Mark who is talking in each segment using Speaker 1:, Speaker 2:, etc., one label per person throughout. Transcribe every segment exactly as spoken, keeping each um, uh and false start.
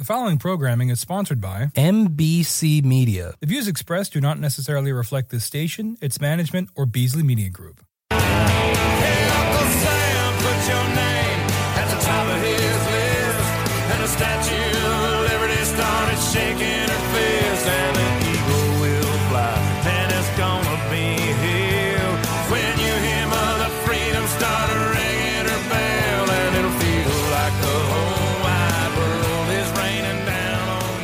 Speaker 1: The following programming is sponsored by
Speaker 2: M B C Media.
Speaker 1: The views expressed do not necessarily reflect this station, its management, or Beasley Media Group.
Speaker 3: Hey, Uncle Sam, put your name at the top of his list. And the Statue of Liberty started shaking her fist. And an eagle will fly, and it's gonna be here. When you hear Mother Freedom start ringing her bell, and it'll feel like the whole wide world is raining down on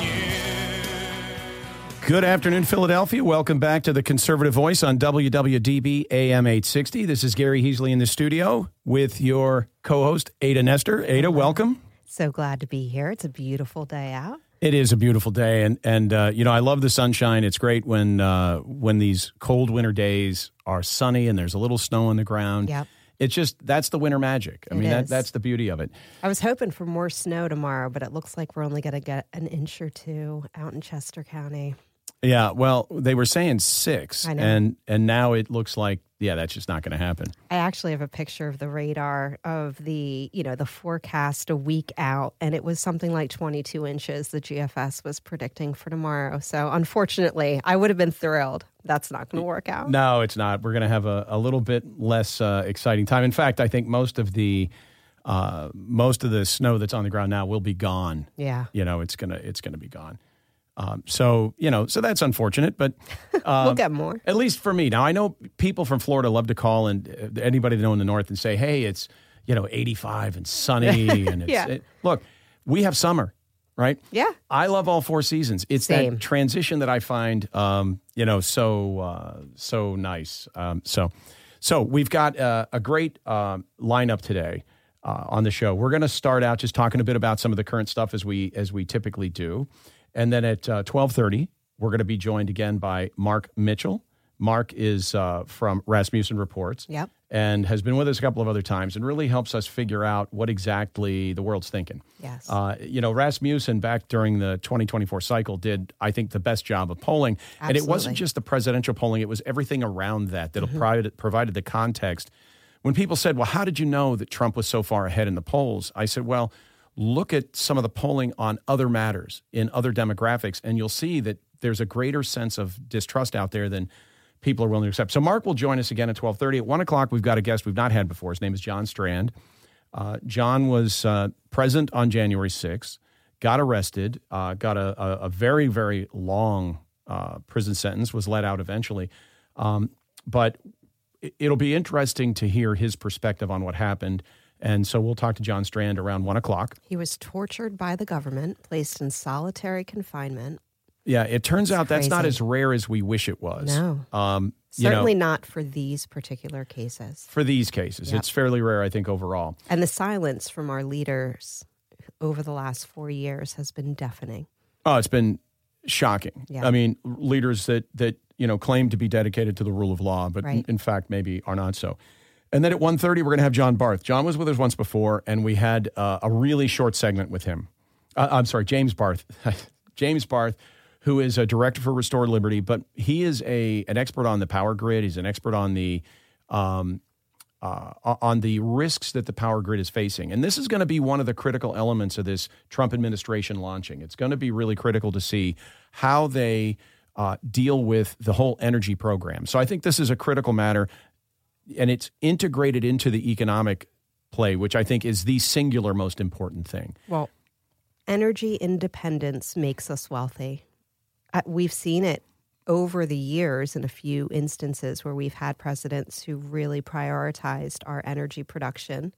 Speaker 3: you.
Speaker 4: Good afternoon, Philadelphia. Welcome back to the Conservative Voice on W W D B A M eight sixty. This is Gary Heasley in the studio with your co-host, Ada Nestor. Ada, welcome.
Speaker 5: So glad to be here. It's a beautiful day out.
Speaker 4: It is a beautiful day, and and uh, you know, I love the sunshine. It's great when uh, when these cold winter days are sunny and there's a little snow on the ground.
Speaker 5: Yep.
Speaker 4: It's just, that's the winter magic. I
Speaker 5: It
Speaker 4: mean, that,
Speaker 5: is.
Speaker 4: that's the beauty of it.
Speaker 5: I was hoping for more snow tomorrow, but it looks like we're only going to get an inch or two out in Chester County.
Speaker 4: Yeah, well, they were saying six,
Speaker 5: I know.
Speaker 4: and and now it looks like, yeah, that's just not going to happen.
Speaker 5: I actually have a picture of the radar of the, you know, the forecast a week out, and it was something like twenty-two inches the G F S was predicting for tomorrow. So unfortunately, I would have been thrilled. That's not going to work out.
Speaker 4: No, it's not. We're going to have a, a little bit less uh, exciting time. In fact, I think most of the uh, most of the snow that's on the ground now will be gone.
Speaker 5: Yeah.
Speaker 4: You know, it's gonna it's gonna be gone. Um, so you know, so that's unfortunate, but um,
Speaker 5: We'll get more.
Speaker 4: At least for me. Now, I know people from Florida love to call, and uh, anybody they know in the north, and say, "Hey, it's you know eighty-five and sunny," and it's
Speaker 5: Yeah.
Speaker 4: it, look, we have summer, right?
Speaker 5: Yeah.
Speaker 4: I love all four seasons. It's
Speaker 5: Same.
Speaker 4: that transition that I find, um, you know, so uh, so nice. Um, so, so we've got uh, a great um, lineup today uh, on the show. We're going to start out just talking a bit about some of the current stuff as we as we typically do, and then at uh, twelve thirty, we're going to be joined again by Mark Mitchell. Mark is uh, from Rasmussen Reports.
Speaker 5: Yep.
Speaker 4: And has been with us a couple of other times and really helps us figure out what exactly the world's thinking.
Speaker 5: Yes.
Speaker 4: Uh, you know, Rasmussen back during the twenty twenty-four cycle did, I think, the best job of polling. And it wasn't
Speaker 5: Absolutely.
Speaker 4: just the presidential polling. It was everything around that that provided, provided the context. When people said, well, how did you know that Trump was so far ahead in the polls? I said, well, look at some of the polling on other matters in other demographics, and you'll see that there's a greater sense of distrust out there than people are willing to accept. So Mark will join us again at twelve thirty. At one o'clock, we've got a guest we've not had before. His name is John Strand. Uh, John was uh, present on January sixth, got arrested, uh, got a, a, a very, very long uh, prison sentence, was let out eventually. Um, but it, it'll be interesting to hear his perspective on what happened. And so we'll talk to John Strand around one o'clock.
Speaker 5: He was tortured by the government, placed in solitary confinement.
Speaker 4: Yeah, it turns out that's not
Speaker 5: crazy.
Speaker 4: as rare as we wish it was.
Speaker 5: No.
Speaker 4: Um, you
Speaker 5: Certainly
Speaker 4: know,
Speaker 5: not for these particular cases.
Speaker 4: for these cases.
Speaker 5: Yep.
Speaker 4: It's fairly rare, I think, overall.
Speaker 5: And the silence from our leaders over the last four years has been deafening.
Speaker 4: Oh, it's been shocking.
Speaker 5: Yeah.
Speaker 4: I mean, leaders that, that you know, claim to be dedicated to the rule of law, but
Speaker 5: Right.
Speaker 4: in, in fact maybe are not so. And then at one thirty, we're going to have John Barth. John was with us once before, and we had uh, a really short segment with him. Uh, I'm sorry, James Barth. James Barth, who is a director for Restore Liberty, but he is a an expert on the power grid. He's an expert on the um, uh, on the risks that the power grid is facing. And this is going to be one of the critical elements of this Trump administration launching. It's going to be really critical to see how they uh, deal with the whole energy program. So I think this is a critical matter, and it's integrated into the economic play, which I think is the singular most important thing.
Speaker 5: Well, energy independence makes us wealthy. Uh, we've seen it over the years in a few instances where we've had presidents who really prioritized our energy production,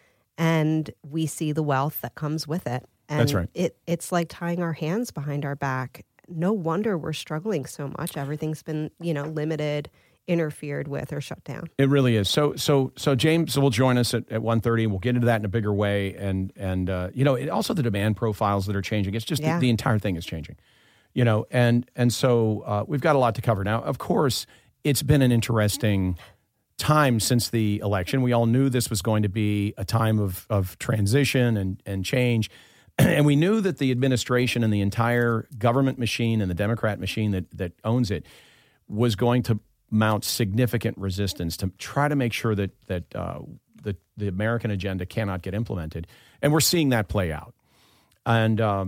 Speaker 5: and we see the wealth that comes with it. And
Speaker 4: That's right.
Speaker 5: It, it's like tying our hands behind our back. No wonder we're struggling so much. Everything's been, you know, limited, interfered with, or shut down.
Speaker 4: It really is. So, so, so James will join us at, at one thirty. We'll get into that in a bigger way, and and uh, you know, it, also the demand profiles that are changing. It's just
Speaker 5: Yeah.
Speaker 4: the, the entire thing is changing. You know, and and so uh, we've got a lot to cover now. Of course, it's been an interesting time since the election. We all knew this was going to be a time of of transition and and change. And we knew that the administration and the entire government machine and the Democrat machine that that owns it was going to mount significant resistance to try to make sure that that uh, the the American agenda cannot get implemented. And we're seeing that play out. And um,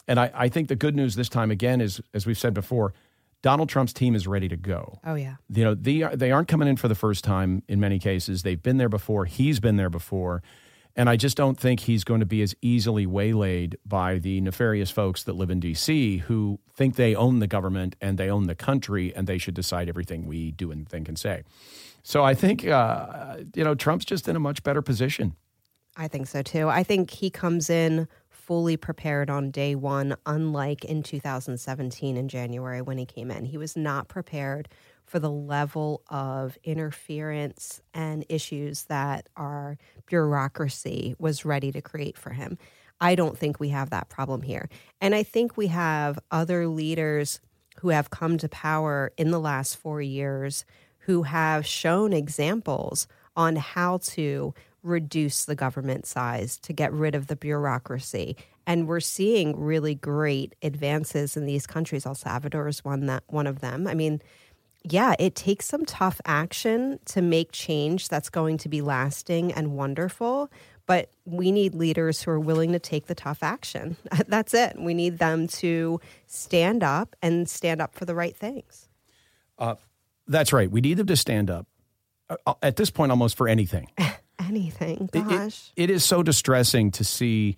Speaker 4: And I, I think the good news this time, again, is, as we've said before, Donald Trump's team is ready to go.
Speaker 5: Oh, yeah.
Speaker 4: You know, they, are, they aren't coming in for the first time in many cases. They've been there before. He's been there before. And I just don't think he's going to be as easily waylaid by the nefarious folks that live in D C who think they own the government and they own the country and they should decide everything we do and think and say. So I think, uh, you know, Trump's just in a much better position.
Speaker 5: I think so, too. I think he comes in fully prepared on day one, unlike in two thousand seventeen in January when he came in. He was not prepared for the level of interference and issues that our bureaucracy was ready to create for him. I don't think we have that problem here. And I think we have other leaders who have come to power in the last four years who have shown examples on how to reduce the government size, to get rid of the bureaucracy. And we're seeing really great advances in these countries. El Salvador is one that one of them. I mean, yeah, it takes some tough action to make change that's going to be lasting and wonderful. But we need leaders who are willing to take the tough action. That's it. We need them to stand up and stand up for the right things.
Speaker 4: Uh, that's right. We need them to stand up. Uh, at this point, almost for anything.
Speaker 5: Anything,
Speaker 4: It-
Speaker 5: gosh.
Speaker 4: It, it is so distressing to see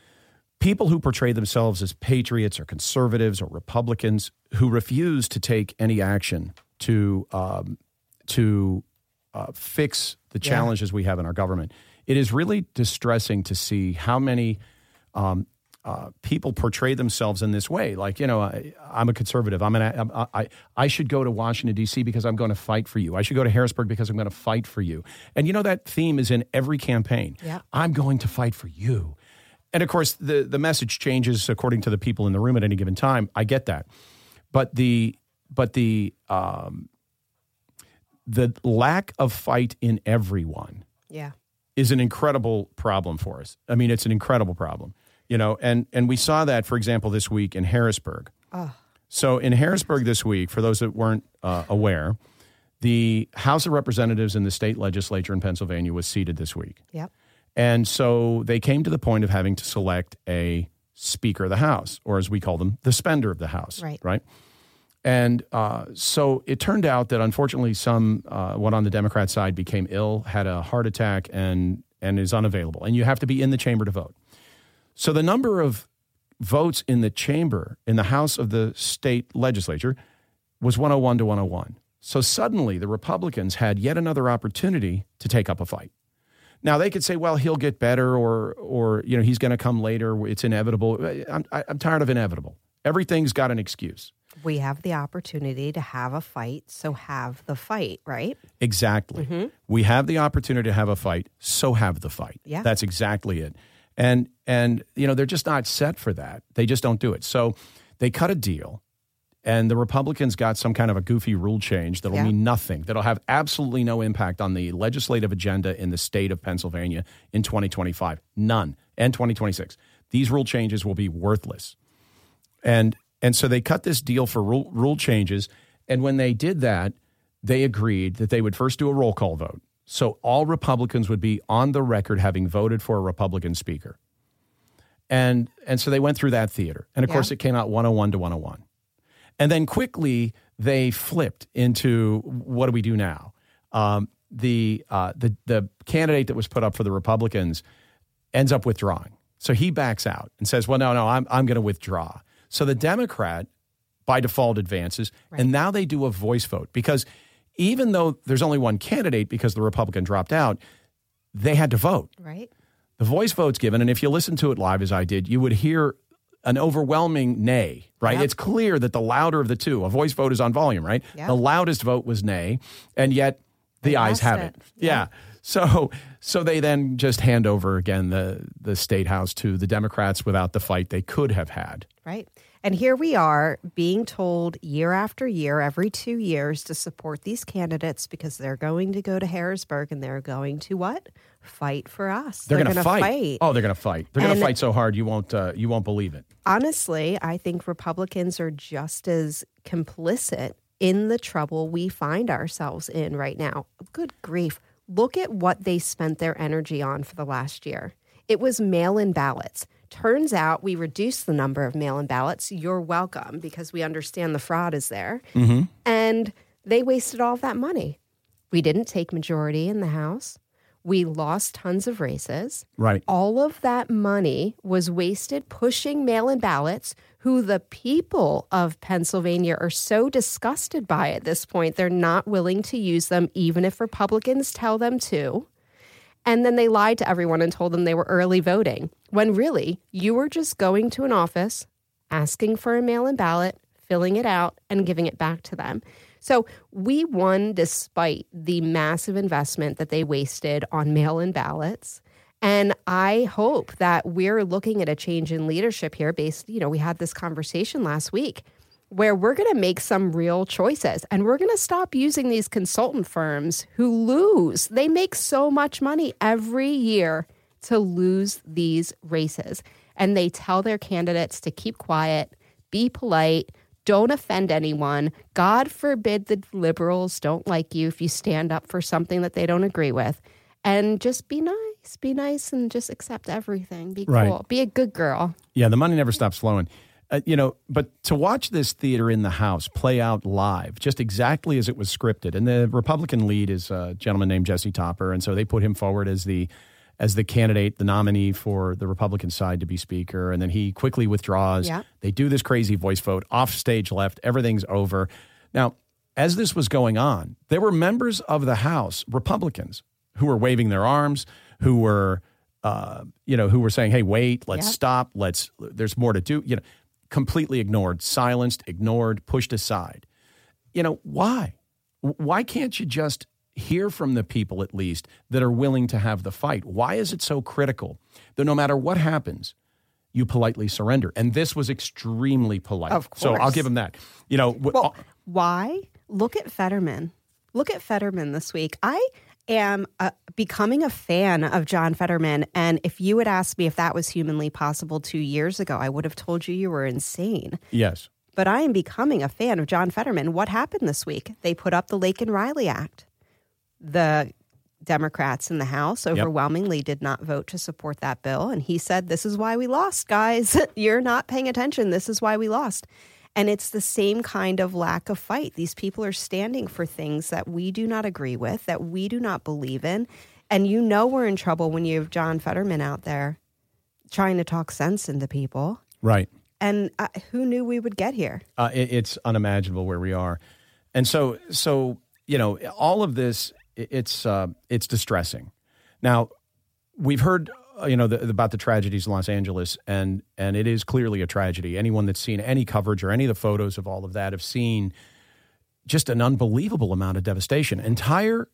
Speaker 4: people who portray themselves as patriots or conservatives or Republicans who refuse to take any action to um, to uh, fix the
Speaker 5: Yeah.
Speaker 4: challenges we have in our government. It is really distressing to see how many um, uh, people portray themselves in this way. Like, you know, I, I'm a conservative. I'm an, I, I, I should go to Washington, D C because I'm going to fight for you. I should go to Harrisburg because I'm going to fight for you. And, you know, that theme is in every campaign.
Speaker 5: Yeah.
Speaker 4: I'm going to fight for you. And, of course, the, the message changes according to the people in the room at any given time. I get that. But the but the um, the lack of fight in everyone
Speaker 5: Yeah.
Speaker 4: is an incredible problem for us. I mean, it's an incredible problem, you know, and, and we saw that, for example, this week in Harrisburg.
Speaker 5: Oh.
Speaker 4: So in Harrisburg this week, for those that weren't uh, aware, the House of Representatives in the state legislature in Pennsylvania was seated this week.
Speaker 5: Yep.
Speaker 4: And so they came to the point of having to select a Speaker of the House, or as we call them, the spender of the House.
Speaker 5: Right.
Speaker 4: Right. And uh, so it turned out that unfortunately some, uh, one on the Democrat side became ill, had a heart attack, and and is unavailable. And you have to be in the chamber to vote. So the number of votes in the chamber, in the House of the state legislature, was one oh one to one oh one. So suddenly the Republicans had yet another opportunity to take up a fight. Now, they could say, well, he'll get better, or, or you know, he's going to come later. It's inevitable. I'm, I'm tired of inevitable. Everything's got an excuse.
Speaker 5: We have the opportunity to have a fight, so have the fight, right?
Speaker 4: Exactly.
Speaker 5: Mm-hmm.
Speaker 4: We have the opportunity to have a fight, so have the fight.
Speaker 5: Yeah.
Speaker 4: That's exactly it. And, and you know, they're just not set for that. They just don't do it. So they cut a deal, and the Republicans got some kind of a goofy rule change that'll
Speaker 5: Yeah.
Speaker 4: mean nothing, that'll have absolutely no impact on the legislative agenda in the state of Pennsylvania in twenty twenty-five. None. And twenty twenty-six. These rule changes will be worthless. And and so they cut this deal for rule, rule changes. And when they did that, they agreed that they would first do a roll call vote. So all Republicans would be on the record having voted for a Republican speaker. And and so they went through that theater. And of
Speaker 5: Yeah.
Speaker 4: course, it came out one oh one to one oh one. And then quickly they flipped into, what do we do now? Um, the uh, the the candidate that was put up for the Republicans ends up withdrawing. So he backs out and says, well, no, no, I'm I'm going to withdraw. So the Democrat, by default, advances.
Speaker 5: Right.
Speaker 4: And now they do a voice vote, because even though there's only one candidate because the Republican dropped out, they had to vote.
Speaker 5: Right.
Speaker 4: The voice vote's given, and if you listen to it live as I did, you would hear an overwhelming nay, right?
Speaker 5: Yep.
Speaker 4: It's clear that the louder of the two, a voice vote is on volume, right?
Speaker 5: Yep.
Speaker 4: The loudest vote was nay, and yet the
Speaker 5: They
Speaker 4: ayes
Speaker 5: lost
Speaker 4: have
Speaker 5: it.
Speaker 4: it. Yeah. So so they then just hand over again the, the state house to the Democrats without the fight they could have had.
Speaker 5: Right. And here we are being told year after year, every two years, to support these candidates because they're going to go to Harrisburg and they're going to what? Fight for us.
Speaker 4: They're, going to
Speaker 5: gonna
Speaker 4: fight. Oh, they're going to fight. They're going to
Speaker 5: And-
Speaker 4: fight so hard you won't uh, you won't believe it.
Speaker 5: Honestly, I think Republicans are just as complicit in the trouble we find ourselves in right now. Good grief. Look at what they spent their energy on for the last year. It was mail-in ballots turns out we reduced the number of mail-in ballots. You're welcome, because we understand the fraud is there.
Speaker 4: Mm-hmm.
Speaker 5: And they wasted all of that money. We didn't take majority in the House. We lost tons of races.
Speaker 4: Right.
Speaker 5: All of that money was wasted pushing mail-in ballots, who the people of Pennsylvania are so disgusted by at this point, they're not willing to use them, even if Republicans tell them to. And then they lied to everyone and told them they were early voting, when really you were just going to an office, asking for a mail-in ballot, filling it out, and giving it back to them. So we won despite the massive investment that they wasted on mail-in ballots. And I hope that we're looking at a change in leadership here based, you know, we had this conversation last week where we're going to make some real choices, and we're going to stop using these consultant firms who lose. They make so much money every year to lose these races. And they tell their candidates to keep quiet, be polite, don't offend anyone. God forbid the liberals don't like you if you stand up for something that they don't agree with. And just be nice. Be nice and just accept everything. Be cool.
Speaker 4: Right.
Speaker 5: Be a good girl.
Speaker 4: Yeah, the money never stops flowing. Uh, you know, but to watch this theater in the House play out live, just exactly as it was scripted, and the Republican lead is a gentleman named Jesse Topper, and so they put him forward as the as the candidate, the nominee for the Republican side to be speaker, and then he quickly withdraws.
Speaker 5: Yeah.
Speaker 4: They do this crazy voice vote, off stage left, everything's over. Now, as this was going on, there were members of the House, Republicans, who were waving their arms, who were, uh, you know, who were saying, "Hey, wait, let's
Speaker 5: Yeah.
Speaker 4: stop. Let's. There's more to do." You know, completely ignored, silenced, ignored, pushed aside. You know, why? Why can't you just hear from the people, at least, that are willing to have the fight? Why is it so critical that no matter what happens, you politely surrender? And this was extremely polite.
Speaker 5: Of
Speaker 4: So
Speaker 5: course.
Speaker 4: I'll give him that. You know, w-
Speaker 5: Well, why? Look at Fetterman. Look at Fetterman this week. I am uh, becoming a fan of John Fetterman. And if you had asked me if that was humanly possible two years ago, I would have told you you were insane.
Speaker 4: yes.
Speaker 5: But I am becoming a fan of John Fetterman. What happened this week? They put up the Laken Riley Act. The Democrats in the House overwhelmingly did not vote to support that bill. And he said, this is why we lost, guys. You're not paying attention. This is why we lost. And it's the same kind of lack of fight. These people are standing for things that we do not agree with, that we do not believe in. And you know we're in trouble when you have John Fetterman out there trying to talk sense into people.
Speaker 4: Right.
Speaker 5: And uh, who knew we would get here?
Speaker 4: Uh, it, it's unimaginable where we are. And so, so you know, all of this, it, it's uh, it's distressing. Now, we've heard, uh, you know, the, about the tragedies in Los Angeles, and and it is clearly a tragedy. Anyone that's seen any coverage or any of the photos of all of that have seen just an unbelievable amount of devastation. Entire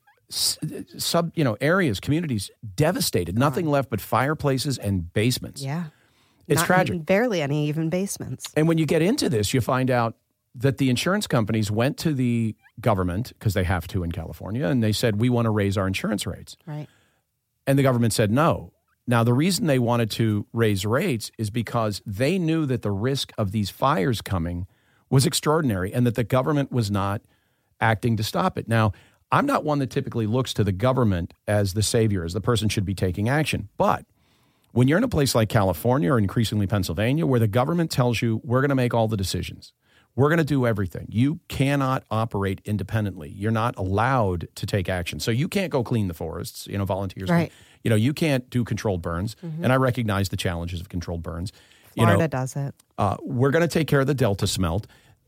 Speaker 4: sub, you know, areas, communities devastated. Nothing left but fireplaces and basements.
Speaker 5: Yeah.
Speaker 4: It's
Speaker 5: Not
Speaker 4: tragic.
Speaker 5: even- barely any even basements.
Speaker 4: And when you get into this, you find out that the insurance companies went to the government, because they have to in California, and they said, we want to raise our insurance rates.
Speaker 5: Right.
Speaker 4: And the government said no. Now, the reason they wanted to raise rates is because they knew that the risk of these fires coming was extraordinary and that the government was not acting to stop it. Now, I'm not one that typically looks to the government as the savior, as the person should be taking action. But when you're in a place like California or increasingly Pennsylvania, where the government tells you, we're going to make all the decisions, we're going to do everything, you cannot operate independently. You're not allowed to take action. So you can't go clean the forests, you know, volunteers.
Speaker 5: Right.
Speaker 4: You know, you can't do controlled burns. Mm-hmm. And I recognize the challenges of controlled burns.
Speaker 5: Florida
Speaker 4: you know,
Speaker 5: does it.
Speaker 4: Uh, we're going to take care of the Delta smelt.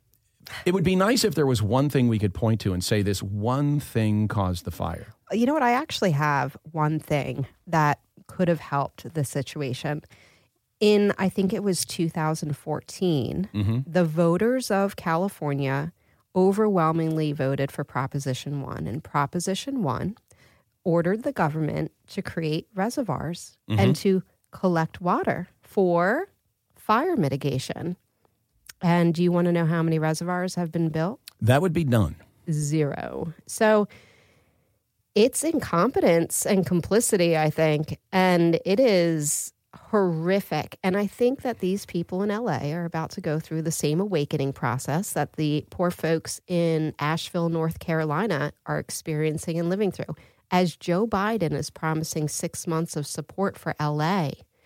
Speaker 4: It would be nice if there was one thing we could point to and say this one thing caused the fire.
Speaker 5: You know what? I actually have one thing that could have helped the situation. In, I think it was two thousand fourteen,
Speaker 4: Mm-hmm.
Speaker 5: the voters of California overwhelmingly voted for Proposition one. And Proposition one ordered the government to create reservoirs
Speaker 4: Mm-hmm.
Speaker 5: and to collect water for fire mitigation. And do you want to know how many reservoirs have been built?
Speaker 4: That would be none.
Speaker 5: Zero. So it's incompetence and complicity, I think, and it is horrific. And I think that these people in L A are about to go through the same awakening process that the poor folks in Asheville, North Carolina are experiencing and living through. As Joe Biden is promising six months of support for L A,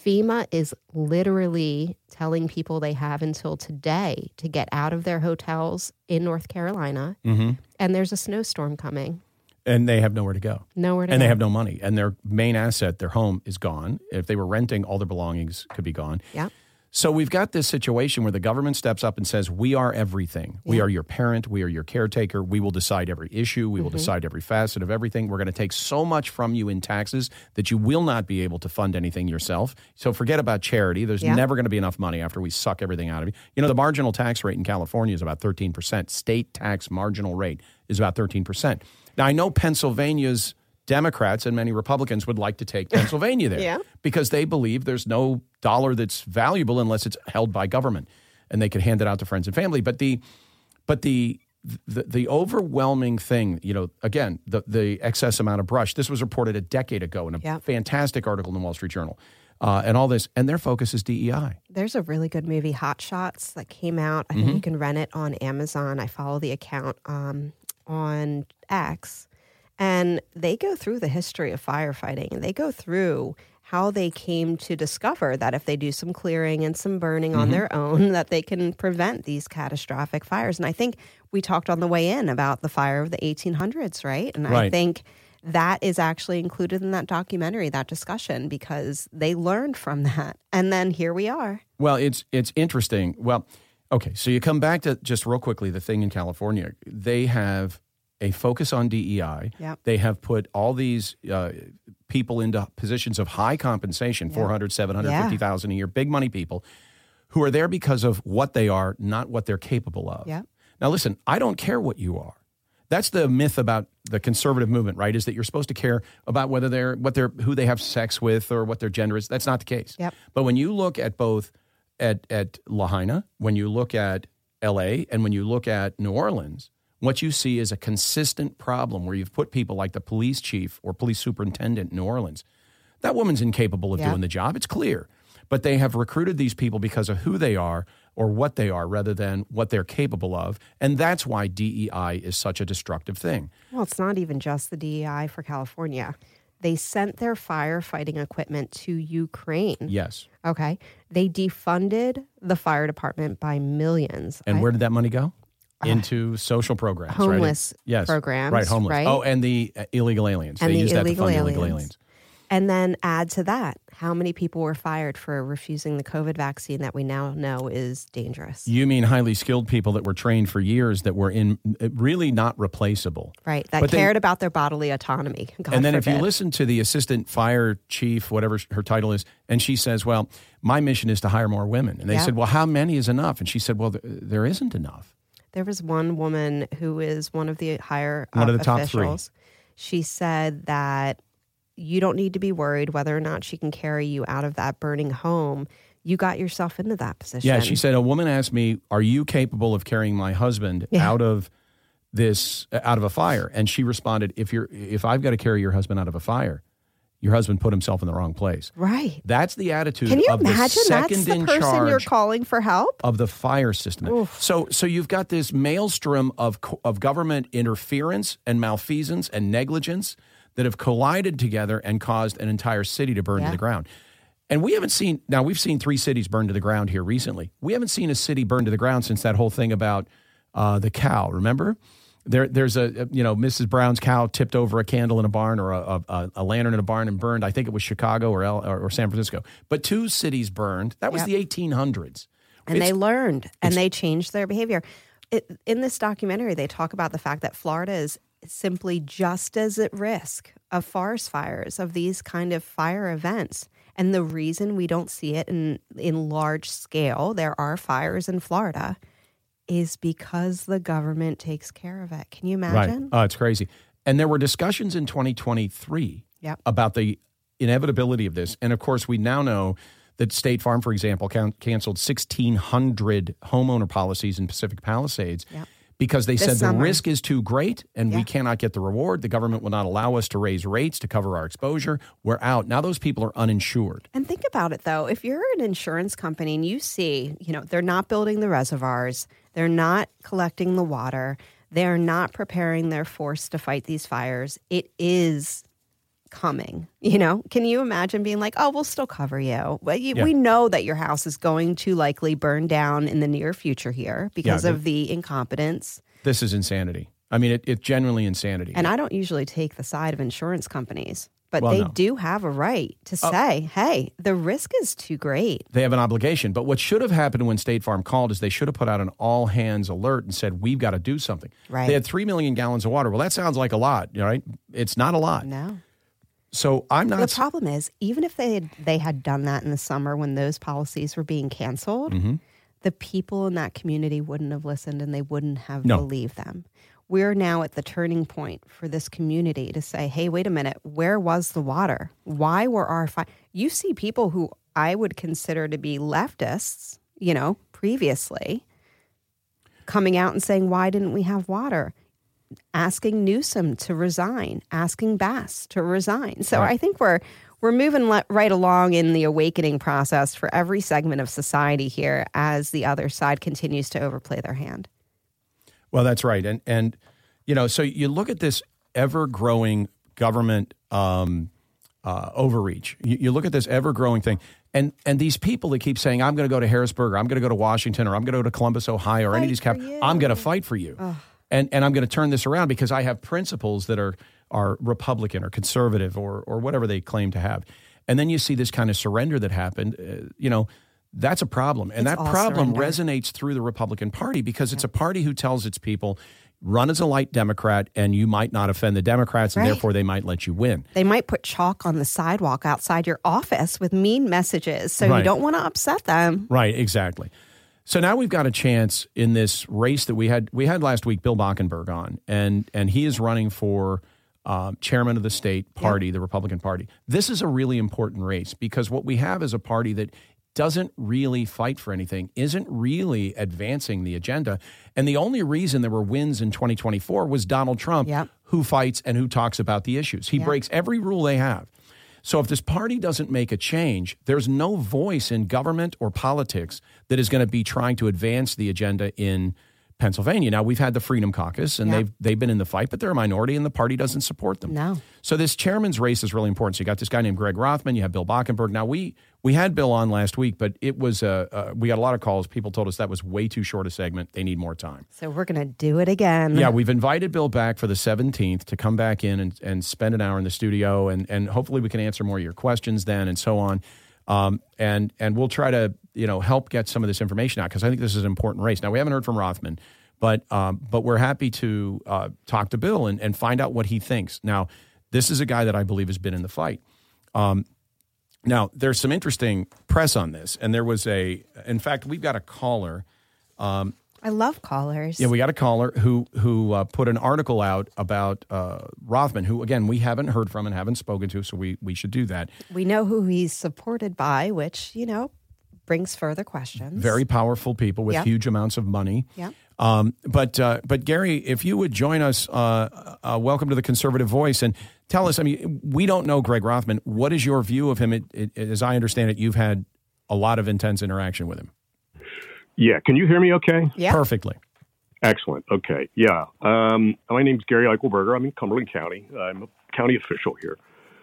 Speaker 5: FEMA is literally telling people they have until today to get out of their hotels in North Carolina,
Speaker 4: Mm-hmm.
Speaker 5: and there's a snowstorm coming.
Speaker 4: And they have nowhere to go.
Speaker 5: Nowhere to
Speaker 4: and
Speaker 5: go.
Speaker 4: they have no money. And their main asset, their home, is gone. If they were renting, all their belongings could be gone.
Speaker 5: Yeah.
Speaker 4: So we've got this situation where the government steps up and says, we are everything. We
Speaker 5: Yeah.
Speaker 4: are your parent. We are your caretaker. We will decide every issue. We will
Speaker 5: Mm-hmm.
Speaker 4: decide every facet of everything. We're going to take so much from you in taxes that you will not be able to fund anything yourself. So forget about charity. There's
Speaker 5: Yeah.
Speaker 4: never going to be enough money after we suck everything out of you. You know, the marginal tax rate in California is about thirteen percent. State tax marginal rate is about thirteen percent. Now, I know Pennsylvania's Democrats and many Republicans would like to take Pennsylvania there
Speaker 5: Yeah.
Speaker 4: because they believe there's no dollar that's valuable unless it's held by government, and they could hand it out to friends and family. But the, but the, the, the overwhelming thing, you know, again, the the excess amount of brush. This was reported a decade ago in a
Speaker 5: Yeah.
Speaker 4: fantastic article in the Wall Street Journal, uh, and all this, and their focus is D E I.
Speaker 5: There's a really good movie, Hot Shots, that came out. I think
Speaker 4: Mm-hmm.
Speaker 5: you can rent it on Amazon. I follow the account um, on X. And they go through the history of firefighting, and they go through how they came to discover that if they do some clearing and some burning
Speaker 4: Mm-hmm.
Speaker 5: on their own, that they can prevent these catastrophic fires. And I think we talked on the way in about the fire of the eighteen hundreds, right? And I
Speaker 4: Right.
Speaker 5: think that is actually included in that documentary, that discussion, because they learned from that. And then here we are.
Speaker 4: Well, it's it's interesting. Well, okay, so you come back to just real quickly the thing in California. They have a focus on D E I.
Speaker 5: Yep.
Speaker 4: They have put all these uh, people into positions of high compensation,
Speaker 5: Yep.
Speaker 4: four hundred thousand dollars, seven hundred fifty thousand dollars a year, big money people who are there because of what they are, not what they're capable of.
Speaker 5: Yep.
Speaker 4: Now, listen, I don't care what you are. That's the myth about the conservative movement, right? Is that you're supposed to care about whether they're what they're who they have sex with or what their gender is. That's not the case.
Speaker 5: Yep.
Speaker 4: But when you look at both at at Lahaina, when you look at L A, and when you look at New Orleans, what you see is a consistent problem where you've put people like the police chief or police superintendent in New Orleans. That woman's incapable of
Speaker 5: Yeah.
Speaker 4: doing the job. It's clear. But they have recruited these people because of who they are or what they are rather than what they're capable of. And that's why D E I is such a destructive thing.
Speaker 5: Well, it's not even just the D E I for California. They sent their firefighting equipment to Ukraine.
Speaker 4: Yes.
Speaker 5: Okay. They defunded the fire department by millions.
Speaker 4: And
Speaker 5: I-
Speaker 4: where did that money go? Into social programs.
Speaker 5: Homeless
Speaker 4: right? Yes.
Speaker 5: programs,
Speaker 4: Right, homeless.
Speaker 5: right?
Speaker 4: Oh, and the uh, illegal aliens.
Speaker 5: And
Speaker 4: they
Speaker 5: the
Speaker 4: used that to
Speaker 5: illegal
Speaker 4: fund illegal
Speaker 5: aliens.
Speaker 4: aliens.
Speaker 5: And then add to that, how many people were fired for refusing the COVID vaccine that we now know is dangerous?
Speaker 4: You mean highly skilled people that were trained for years that were in really not replaceable.
Speaker 5: Right. That
Speaker 4: But they-
Speaker 5: cared about their bodily autonomy. God
Speaker 4: and then if you
Speaker 5: forbid.
Speaker 4: listen to the assistant fire chief, whatever her title is, and she says, well, my mission is to hire more women. And they
Speaker 5: Yeah.
Speaker 4: said, well, how many is enough? And she said, well, th- there isn't enough.
Speaker 5: There was one woman who is one of the higher uh,
Speaker 4: One of the top three.
Speaker 5: officials. She said that you don't need to be worried whether or not she can carry you out of that burning home. You got yourself into that position.
Speaker 4: Yeah, she said, a woman asked me, are you capable of carrying my husband
Speaker 5: Yeah.
Speaker 4: out of this, out of a fire? And she responded, if you're, if I've got to carry your husband out of a fire, your husband put himself in the wrong place.
Speaker 5: Right.
Speaker 4: That's the attitude
Speaker 5: Can you
Speaker 4: of the
Speaker 5: imagine
Speaker 4: second
Speaker 5: that's the
Speaker 4: in
Speaker 5: person
Speaker 4: charge
Speaker 5: you're calling for help?
Speaker 4: of the fire system. So, so you've got this maelstrom of co- of government interference and malfeasance and negligence that have collided together and caused an entire city to burn
Speaker 5: Yeah.
Speaker 4: to the ground. And we haven't seen, now we've seen three cities burn to the ground here recently. We haven't seen a city burn to the ground since that whole thing about uh, the cow, remember? There, there's a, you know, Missus Brown's cow tipped over a candle in a barn or a, a, a lantern in a barn and burned. I think it was Chicago or, L, or, or San Francisco. But two cities burned. That was
Speaker 5: Yep.
Speaker 4: the eighteen hundreds.
Speaker 5: And
Speaker 4: It's-
Speaker 5: they learned and they changed their behavior. It, in this documentary, they talk about the fact that Florida is simply just as at risk of forest fires, of these kind of fire events. And the reason we don't see it in, in large scale, there are fires in Florida, is because the government takes care of it. Can you imagine?
Speaker 4: Right. Oh, it's crazy. And there were discussions in twenty twenty-three
Speaker 5: Yep.
Speaker 4: about the inevitability of this. And of course, we now know that State Farm, for example, can- canceled sixteen hundred homeowner policies in Pacific Palisades
Speaker 5: Yep.
Speaker 4: because they
Speaker 5: This
Speaker 4: said
Speaker 5: summer.
Speaker 4: the risk is too great and we
Speaker 5: Yeah.
Speaker 4: cannot get the reward. The government will not allow us to raise rates to cover our exposure. We're out. Now those people are uninsured.
Speaker 5: And think about it, though. If you're an insurance company and you see, you know, they're not building the reservoirs, they're not collecting the water, they're not preparing their force to fight these fires, it is coming. You know, can you imagine being like, oh, we'll still cover you. But you,
Speaker 4: Yeah.
Speaker 5: we know that your house is going to likely burn down in the near future here because
Speaker 4: Yeah,
Speaker 5: of the incompetence.
Speaker 4: This is insanity. I mean, it, it's genuinely insanity.
Speaker 5: And I don't usually take the side of insurance companies, but
Speaker 4: Well,
Speaker 5: they
Speaker 4: no.
Speaker 5: do have a right to say, hey, the risk is too great.
Speaker 4: They have an obligation. But what should have happened when State Farm called is they should have put out an all-hands alert and said, we've got to do something.
Speaker 5: Right.
Speaker 4: They had three million gallons of water. Well, that sounds like a lot, right? It's not a lot.
Speaker 5: No.
Speaker 4: So I'm not...
Speaker 5: The problem is, even if they had, they had done that in the summer when those policies were being canceled,
Speaker 4: Mm-hmm.
Speaker 5: the people in that community wouldn't have listened and they wouldn't have
Speaker 4: No.
Speaker 5: believed them. We're now at the turning point for this community to say, hey, wait a minute, where was the water? Why were our fi-? You see people who I would consider to be leftists, you know, previously, coming out and saying, why didn't we have water? Asking Newsom to resign, asking Bass to resign. So
Speaker 4: Right.
Speaker 5: I think we're we're moving le- right along in the awakening process for every segment of society here as the other side continues to overplay their hand.
Speaker 4: Well, that's right. And, and you know, so you look at this ever-growing government um, uh, overreach. You, you look at this ever-growing thing. And and these people that keep saying, I'm going to go to Harrisburg, or I'm going to go to Washington, or I'm going to go to Columbus, Ohio, or any of
Speaker 5: Fight
Speaker 4: these cap-
Speaker 5: for you.
Speaker 4: I'm going to fight for you. And and I'm going to turn this around because I have principles that are are Republican or conservative or or whatever they claim to have. And then you see this kind of surrender that happened. Uh, you know, that's a problem. And
Speaker 5: It's
Speaker 4: that
Speaker 5: all
Speaker 4: problem
Speaker 5: surrender.
Speaker 4: resonates through the Republican Party because it's a party who tells its people, run as a light Democrat and you might not offend the Democrats and
Speaker 5: Right.
Speaker 4: therefore they might let you win.
Speaker 5: They might put chalk on the sidewalk outside your office with mean messages, so
Speaker 4: Right.
Speaker 5: you don't want to upset them.
Speaker 4: Right, exactly. So now we've got a chance in this race that we had we had last week, Bill Bockenberg on, and and he is running for um, chairman of the state party, the Republican Party. This is a really important race because what we have is a party that doesn't really fight for anything, isn't really advancing the agenda. And the only reason there were wins in twenty twenty-four was Donald Trump,
Speaker 5: Yep.
Speaker 4: who fights and who talks about the issues. He
Speaker 5: Yep.
Speaker 4: breaks every rule they have. So if this party doesn't make a change, there's no voice in government or politics that is going to be trying to advance the agenda in Pennsylvania. Now, we've had the Freedom Caucus, and
Speaker 5: Yeah.
Speaker 4: they've they've been in the fight, but they're a minority, and the party doesn't support them.
Speaker 5: No.
Speaker 4: So this chairman's race is really important. So you got this guy named Greg Rothman. You have Bill Bockenberg. Now, we we had Bill on last week, but it was uh, uh, we got a lot of calls. People told us that was way too short a segment. They need more time.
Speaker 5: So we're going to do it again.
Speaker 4: Yeah, we've invited Bill back for the seventeenth to come back in and, and spend an hour in the studio, and, and hopefully we can answer more of your questions then and so on. Um, and and we'll try to you know help get some of this information out because I think this is an important race. Now, we haven't heard from Rothman, but um, but we're happy to uh, talk to Bill and, and find out what he thinks. Now, this is a guy that I believe has been in the fight. Um, now, there's some interesting press on this, and there was a, in fact, we've got a caller. Um,
Speaker 5: I love callers.
Speaker 4: Yeah, we got a caller who who uh, put an article out about uh, Rothman, who, again, we haven't heard from and haven't spoken to, so we, we should do that.
Speaker 5: We know who he's supported by, which, you know, brings further questions.
Speaker 4: Very powerful people with
Speaker 5: Yep.
Speaker 4: huge amounts of money.
Speaker 5: Yep.
Speaker 4: Um, but, uh, but Gary, if you would join us, uh, uh, welcome to the Conservative Voice, and tell us, I mean, we don't know Greg Rothman. What is your view of him? It, it, as I understand it, you've had a lot of intense interaction with him.
Speaker 6: Yeah. Can you hear me okay?
Speaker 5: Yeah.
Speaker 4: Perfectly.
Speaker 6: Excellent. Okay. Yeah. Um, my name's Gary Eichelberger. I'm in Cumberland County. I'm a county official here.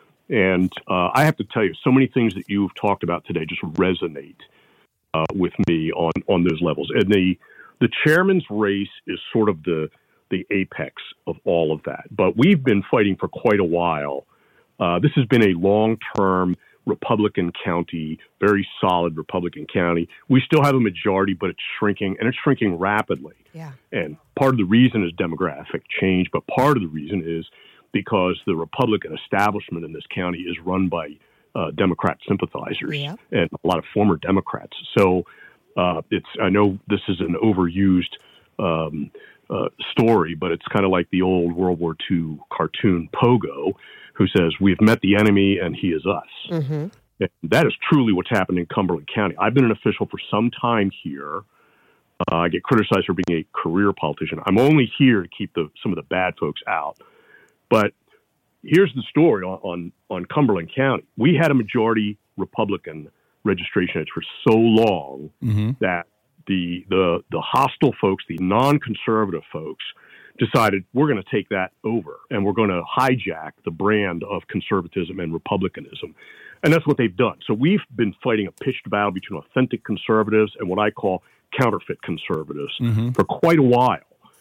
Speaker 6: And uh, I have to tell you, so many things that you've talked about today just resonate uh, with me on, on those levels. And the the chairman's race is sort of the the apex of all of that. But we've been fighting for quite a while. Uh, this has been a long-term Republican county, very solid Republican county. We still have a majority, but it's shrinking, and it's shrinking rapidly.
Speaker 5: Yeah.
Speaker 6: And part of the reason is demographic change, but part of the reason is because the Republican establishment in this county is run by uh, Democrat sympathizers
Speaker 5: Yeah.
Speaker 6: and a lot of former Democrats. So uh, it's I know this is an overused um, uh, story, but it's kind of like the old World War Two cartoon Pogo, who says, we've met the enemy and he is us.
Speaker 5: Mm-hmm.
Speaker 6: And that is truly what's happened in Cumberland County. I've been an official for some time here. Uh, I get criticized for being a career politician. I'm only here to keep the, some of the bad folks out. But here's the story on, on, on Cumberland County. We had a majority Republican registration for so long
Speaker 4: Mm-hmm.
Speaker 6: that the, the, the hostile folks, the non-conservative folks, decided we're going to take that over and we're going to hijack the brand of conservatism and republicanism. And that's what they've done. So we've been fighting a pitched battle between authentic conservatives and what I call counterfeit conservatives mm-hmm. for quite a while.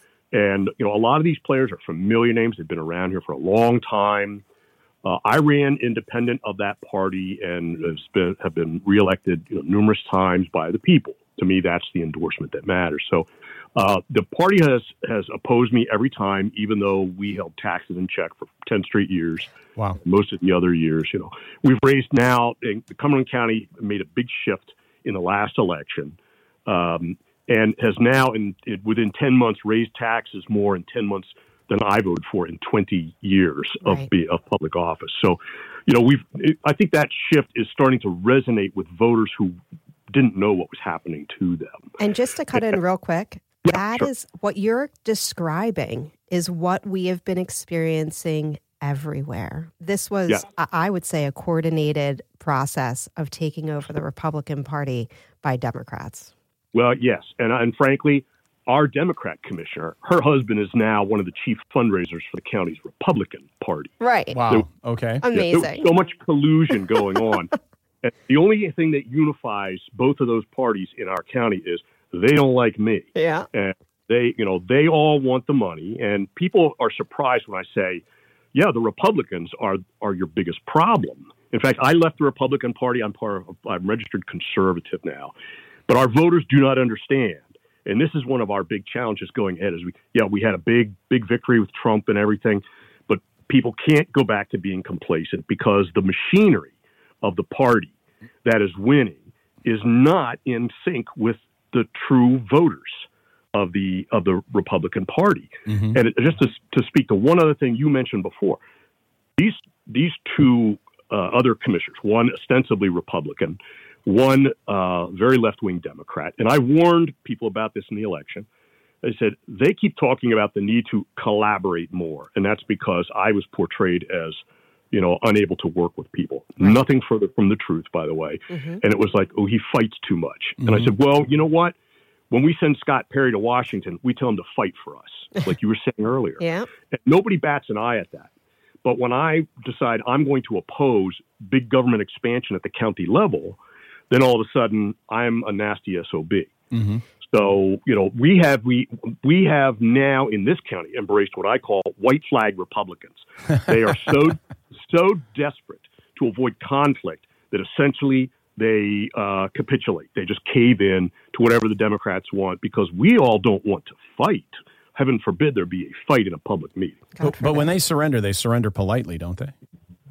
Speaker 6: And, you know, a lot of these players are familiar names. They've been around here for a long time. Uh, I ran independent of that party and has been, have been reelected you know, numerous times by the people. To me, that's the endorsement that matters. So uh, the party has, has opposed me every time, even though we held taxes in check for ten straight years.
Speaker 4: Wow.
Speaker 6: Most of the other years, you know, we've raised now, in, Cumberland County made a big shift in the last election. Um, and has now, in, in within ten months, raised taxes more in ten months than I voted for in twenty years of,
Speaker 5: right.
Speaker 6: be, of public office. So, you know, we've. I think that shift is starting to resonate with voters who didn't know what was happening to them.
Speaker 5: And just to cut in real quick,
Speaker 6: yeah,
Speaker 5: that
Speaker 6: sure.
Speaker 5: is what you're describing is what we have been experiencing everywhere. This was,
Speaker 6: yeah.
Speaker 5: I would say, a coordinated process of taking over the Republican Party by Democrats.
Speaker 6: Well, yes. And, and frankly, our Democrat commissioner, her husband is now one of the chief fundraisers for the county's Republican Party.
Speaker 5: Right.
Speaker 4: Wow.
Speaker 6: There,
Speaker 4: okay.
Speaker 5: Amazing.
Speaker 6: Yeah, there was so much collusion going on. And the only thing that unifies both of those parties in our county is they don't like me.
Speaker 5: Yeah.
Speaker 6: And they, you know, they all want the money. And people are surprised when I say, yeah, the Republicans are are your biggest problem. In fact, I left the Republican Party. I'm part of, I'm registered conservative now. But our voters do not understand. And this is one of our big challenges going ahead is we, yeah, we had a big, big victory with Trump and everything, but people can't go back to being complacent because the machinery of the party that is winning is not in sync with the true voters of the of the Republican Party. Mm-hmm. And it, just to, to speak to one other thing you mentioned before, these these two uh, other commissioners, one ostensibly Republican, one uh, very left-wing Democrat, and I warned people about this in the election. I said, they keep talking about the need to collaborate more, and that's because I was portrayed as, you know, unable to work with people. Right. Nothing further from the truth, by the way. Mm-hmm. And it was like, oh, he fights too much. Mm-hmm. And I said, well, you know what? When we send Scott Perry to Washington, we tell him to fight for us, like you were saying earlier.
Speaker 5: Yeah.
Speaker 6: And nobody bats an eye at that. But when I decide I'm going to oppose big government expansion at the county level, then all of a sudden I'm a nasty S O B. Mm-hmm. So, you know, we have we we have now in this county embraced what I call white flag Republicans. They are so so desperate to avoid conflict that essentially they uh, capitulate. They just cave in to whatever the Democrats want because we all don't want to fight. Heaven forbid there be a fight in a public meeting.
Speaker 4: But, but when they surrender, they surrender politely, don't they?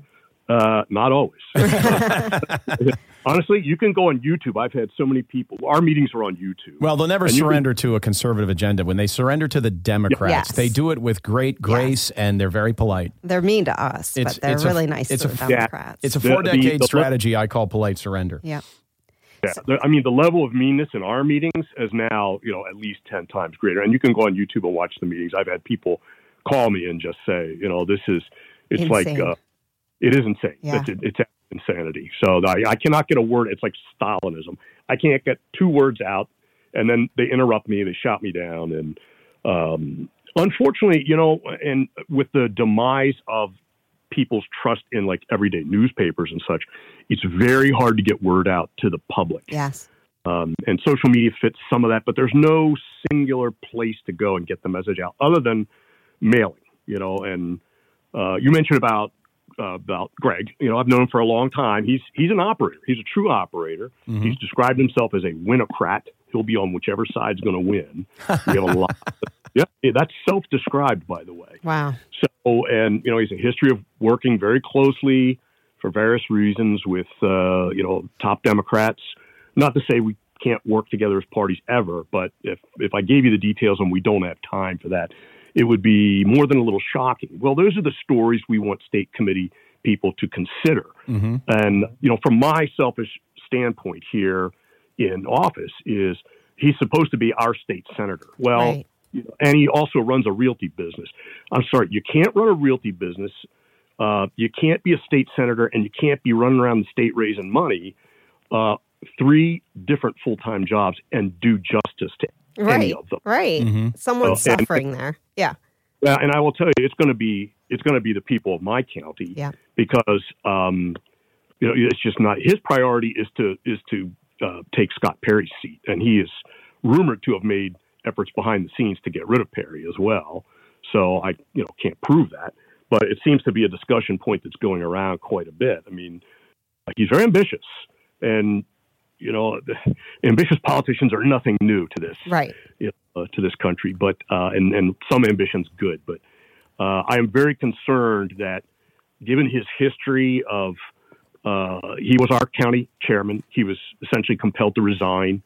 Speaker 6: Uh, not always. Honestly, you can go on YouTube. I've had so many people. Our meetings are on YouTube.
Speaker 4: Well, they'll never
Speaker 6: and
Speaker 4: surrender
Speaker 6: can,
Speaker 4: to a conservative agenda. When they surrender to the Democrats,
Speaker 5: yes.
Speaker 4: they do it with great grace, yes. and they're very polite.
Speaker 5: They're mean to us,
Speaker 4: it's,
Speaker 5: but they're
Speaker 4: it's
Speaker 5: really
Speaker 4: a,
Speaker 5: nice
Speaker 4: it's
Speaker 5: to
Speaker 4: a,
Speaker 5: the Democrats.
Speaker 4: It's a four-decade
Speaker 6: the, the,
Speaker 4: strategy I call polite surrender.
Speaker 5: Yeah.
Speaker 6: Yeah, the, I mean, the level of meanness in our meetings is now, you know, at least ten times greater. And you can go on YouTube and watch the meetings. I've had people call me and just say, you know, this is, it's insane. like, uh, it is insane.
Speaker 5: Yeah.
Speaker 6: It's, it's insanity. So I, I cannot get a word. It's like Stalinism. I can't get two words out, and then they interrupt me. They shout me down. And um, unfortunately, you know, and with the demise of people's trust in like everyday newspapers and such, it's very hard to get word out to the public.
Speaker 5: Yes.
Speaker 6: Um, and social media fits some of that, but there's no singular place to go and get the message out other than mailing, you know. And uh, you mentioned about uh, about Greg. You know, I've known him for a long time. He's he's an operator. He's a true operator. Mm-hmm. He's described himself as a winocrat. He'll be on whichever side's going to win. We have a lot. Yeah, that's self-described, by the way.
Speaker 5: Wow.
Speaker 6: So, and you know, he's a history of working very closely for various reasons with uh, you know, top Democrats. Not to say we can't work together as parties ever, but if if I gave you the details and we don't have time for that, it would be more than a little shocking. Well, those are the stories we want state committee people to consider. Mm-hmm. And, you know, from my selfish standpoint here in office is he's supposed to be our state senator. Well, right. you know, and he also runs a realty business. I'm sorry, you can't run a realty business. Uh, you can't be a state senator, and you can't be running around the state raising money. Uh, three different full-time jobs and do justice to
Speaker 5: right,
Speaker 6: any of them.
Speaker 5: Right. Mm-hmm. Someone's
Speaker 6: uh,
Speaker 5: suffering
Speaker 6: and,
Speaker 5: there. Yeah.
Speaker 6: Well, and I will tell you, it's going to be it's going to be the people of my county,
Speaker 5: Yeah.
Speaker 6: because um, you know it's just not his priority is to is to uh, take Scott Perry's seat, and he is rumored to have made efforts behind the scenes to get rid of Perry as well. So I you know can't prove that, but it seems to be a discussion point that's going around quite a bit. I mean, he's very ambitious, and you know, ambitious politicians are nothing new to this.
Speaker 5: Right.
Speaker 6: You know, uh, to this country, but uh, and and some ambition's good, but uh, I am very concerned that, given his history of, uh, he was our county chairman. He was essentially compelled to resign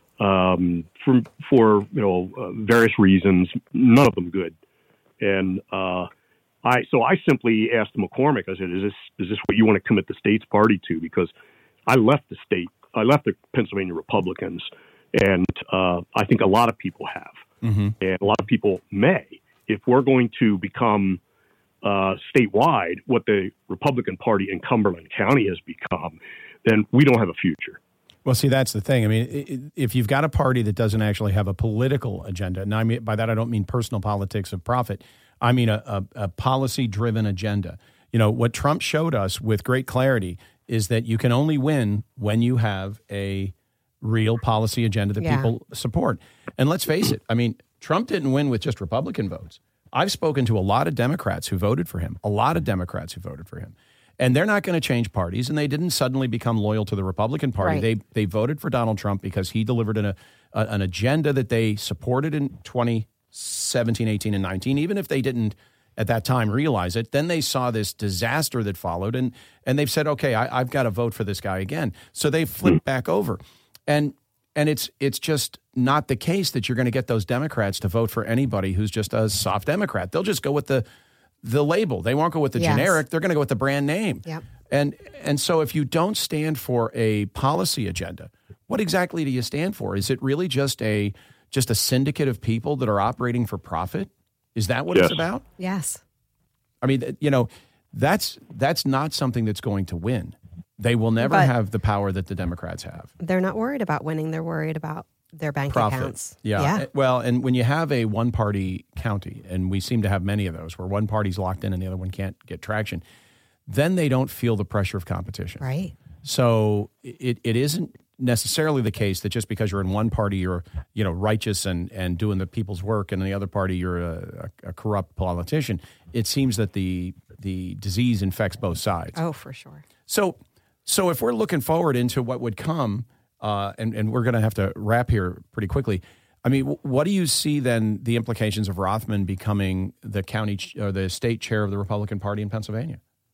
Speaker 6: um, for for you know uh, various reasons, none of them good, and uh, I so I simply asked McCormick. I said, "Is this is this what you want to commit the state's party to?" Because I left the state. I left the Pennsylvania Republicans, and uh, I think a lot of people have, mm-hmm. and a lot of people may. If we're going to become uh, statewide what the Republican Party in Cumberland County has become, then we don't have a future.
Speaker 4: Well, see, that's the thing. I mean, if you've got a party that doesn't actually have a political agenda, and I mean by that I don't mean personal politics of profit, I mean a, a, a policy-driven agenda. You know, what Trump showed us with great clarity is that you can only win when you have a real policy agenda that
Speaker 5: Yeah.
Speaker 4: people support. And let's face it, I mean, Trump didn't win with just Republican votes. I've spoken to a lot of Democrats who voted for him, a lot of Democrats who voted for him. And they're not going to change parties, and they didn't suddenly become loyal to the Republican Party.
Speaker 5: Right.
Speaker 4: They they voted for Donald Trump because he delivered an, a, an agenda that they supported in twenty seventeen, eighteen, and nineteen, even if they didn't at that time realize it. Then they saw this disaster that followed, and and they've said, okay, I, I've got to vote for this guy again. So they flipped back over. And and it's it's just not the case that you're going to get those Democrats to vote for anybody who's just a soft Democrat. They'll just go with the the label. They won't go with the
Speaker 5: Yes.
Speaker 4: generic. They're going to go with the brand name.
Speaker 5: Yep.
Speaker 4: And and so if you don't stand for a policy agenda, what exactly do you stand for? Is it really just a just a syndicate of people that are operating for profit? Is that what
Speaker 6: Yes.
Speaker 4: it's about?
Speaker 5: Yes.
Speaker 4: I mean, you know, that's that's not something that's going to win. They will never
Speaker 5: But-
Speaker 4: have the power that the Democrats have.
Speaker 5: They're not worried about winning. They're worried about their bank
Speaker 4: Profit.
Speaker 5: accounts.
Speaker 4: Yeah.
Speaker 5: Yeah.
Speaker 4: Well, and when you have a one-party county, and we seem to have many of those, where one party's locked in and the other one can't get traction, then they don't feel the pressure of competition.
Speaker 5: Right.
Speaker 4: So it, it isn't necessarily the case that just because you're in one party you're you know righteous and, and doing the people's work, and in the other party you're a, a, a corrupt politician. It seems that the the disease infects both sides.
Speaker 5: Oh, for sure.
Speaker 4: So so if we're looking forward into what would come, uh, and, and we're going to have to wrap here pretty quickly, I mean, w- what do you see then the implications of Rothman becoming the county ch- or the state chair of the Republican Party in Pennsylvania?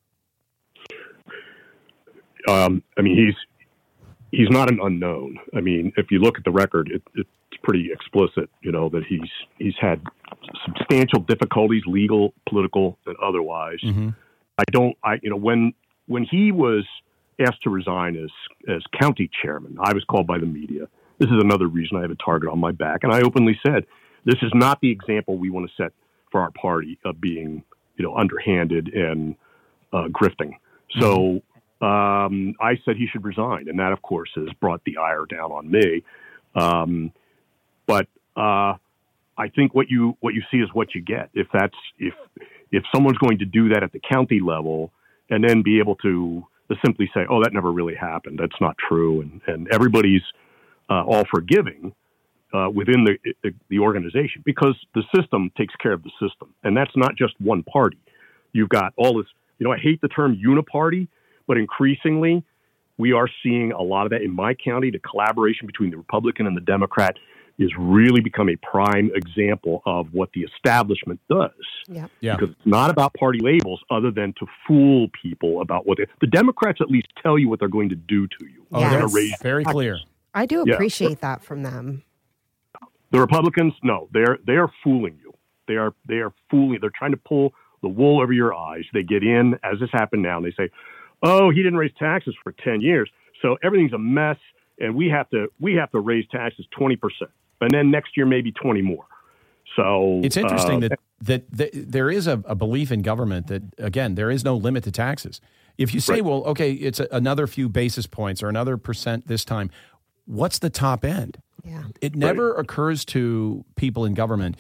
Speaker 6: Um, I mean, he's he's not an unknown. I mean, if you look at the record, it, it's pretty explicit. You know that he's he's had substantial difficulties, legal, political, and otherwise.
Speaker 4: Mm-hmm.
Speaker 6: I don't. I you know when when he was asked to resign as as county chairman, I was called by the media. This is another reason I have a target on my back, and I openly said, "This is not the example we want to set for our party of being, you know, underhanded and uh, grifting." Mm-hmm. So. Um, I said he should resign, and that, of course, has brought the ire down on me. Um, but uh, I think what you what you see is what you get. If that's if if someone's going to do that at the county level, and then be able to, to simply say, "Oh, that never really happened. That's not true," and and everybody's uh, all forgiving uh, within the, the the organization, because the system takes care of the system, and that's not just one party. You've got all this. You know, I hate the term uniparty. But increasingly, we are seeing a lot of that in my county. The collaboration between the Republican and the Democrat is really become a prime example of what the establishment does.
Speaker 5: Yep.
Speaker 4: Yeah.
Speaker 6: Because it's not about party labels other than to fool people about what they, the Democrats at least tell you what they're going to do to you.
Speaker 4: Oh,
Speaker 5: Yes.
Speaker 6: They're going to raise
Speaker 4: very clear.
Speaker 5: I do
Speaker 6: Yeah.
Speaker 5: appreciate that from them.
Speaker 6: The Republicans, no, they're they are fooling you. They are they are fooling. They're trying to pull the wool over your eyes. They get in, as this happened now, and they say, "Oh, he didn't raise taxes for ten years, so everything's a mess, and we have to we have to raise taxes twenty percent, and then next year maybe twenty more." So
Speaker 4: It's interesting
Speaker 6: uh,
Speaker 4: that, that that there is a, a belief in government that, again, there is no limit to taxes. If you say,
Speaker 6: Right.
Speaker 4: well, okay, it's a, another few basis points or another percent this time, what's the top end?
Speaker 5: Yeah.
Speaker 4: It never occurs to people in government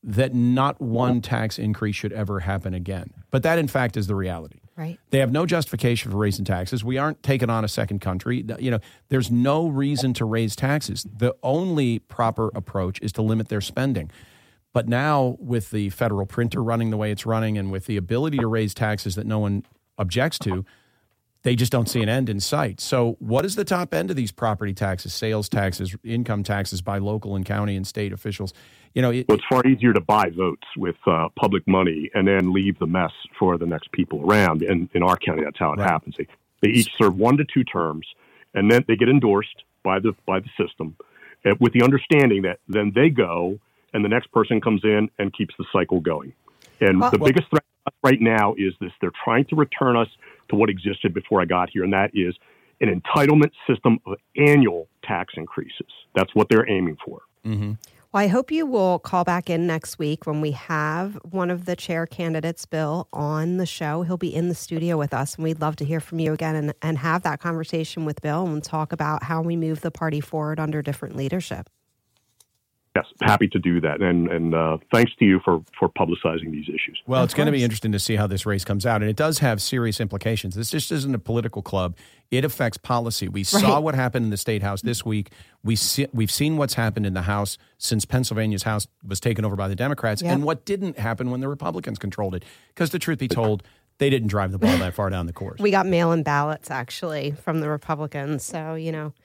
Speaker 4: that not one tax increase should ever happen again. But that, in fact, is the reality.
Speaker 5: Right.
Speaker 4: They have no justification for raising taxes. We aren't taking on a second country. You know, there's no reason to raise taxes. The only proper approach is to limit their spending. But now, with the federal printer running the way it's running and with the ability to raise taxes that no one objects to, they just don't see an end in sight. So what is the top end of these property taxes, sales taxes, income taxes by local and county and state officials? You know, it,
Speaker 6: well, it's far easier to buy votes with uh, public money and then leave the mess for the next people around. And in our county, that's how it
Speaker 4: Right.
Speaker 6: happens. They, they each serve one to two terms, and then they get endorsed by the by the system, uh, with the understanding that then they go and the next person comes in and keeps the cycle going. And
Speaker 5: Well-
Speaker 6: the
Speaker 5: well-
Speaker 6: biggest threat right now is this: they're trying to return us to what existed before I got here, and that is an entitlement system of annual tax increases. That's what they're aiming for.
Speaker 4: mm-hmm.
Speaker 5: Well, I hope you will call back in next week when we have one of the chair candidates, Bill, on the show. He'll be in the studio with us, and we'd love to hear from you again and, and have that conversation with Bill and talk about how we move the party forward under different leadership.
Speaker 6: Yes, happy to do that. And and uh, thanks to you for, for publicizing these issues.
Speaker 4: Well,
Speaker 5: Of
Speaker 4: it's going to be
Speaker 5: course.
Speaker 4: interesting to see how this race comes out. And it does have serious implications. This just isn't a political club. It affects policy. We saw
Speaker 5: Right.
Speaker 4: what happened in the state house this week. We see, we've seen what's happened in the House since Pennsylvania's House was taken over by the Democrats,
Speaker 5: Yep.
Speaker 4: and what didn't happen when the Republicans controlled it. Because the truth be told, they didn't drive the ball that far down the course.
Speaker 5: We got mail-in ballots, actually, from the Republicans. So, you know,